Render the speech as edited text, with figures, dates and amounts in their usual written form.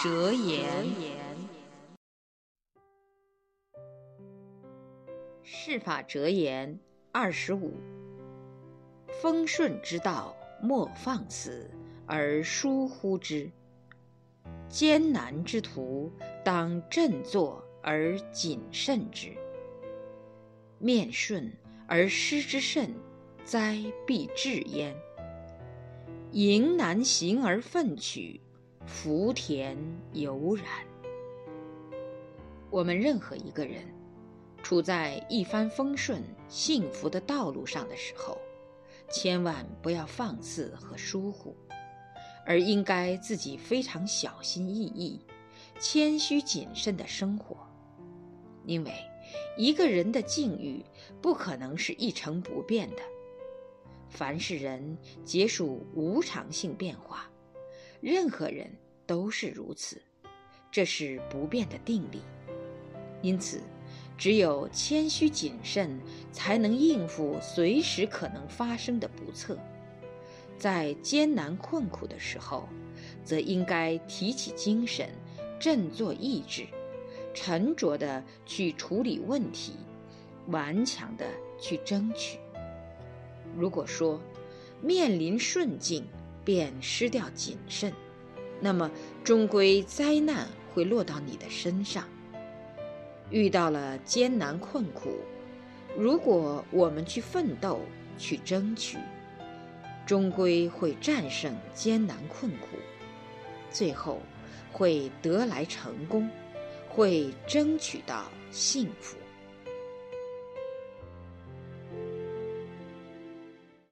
哲言。世法哲言25：风顺之道，莫放肆而疏忽之；艰难之途，当振作而谨慎之。面顺而失之慎，灾必至焉。迎难行而奋取，福田犹然。我们任何一个人处在一帆风顺、幸福的道路上的时候，千万不要放肆和疏忽，而应该自己非常小心翼翼、谦虚谨慎地生活。因为一个人的境遇不可能是一成不变的，凡是人皆属无常性变化，任何人都是如此，这是不变的定理。因此只有谦虚谨慎，才能应付随时可能发生的不测。在艰难困苦的时候，则应该提起精神，振作意志，沉着地去处理问题，顽强地去争取。如果说面临顺境便失掉谨慎，那么终归灾难会落到你的身上。遇到了艰难困苦，如果我们去奋斗，去争取，终归会战胜艰难困苦，最后会得来成功，会争取到幸福。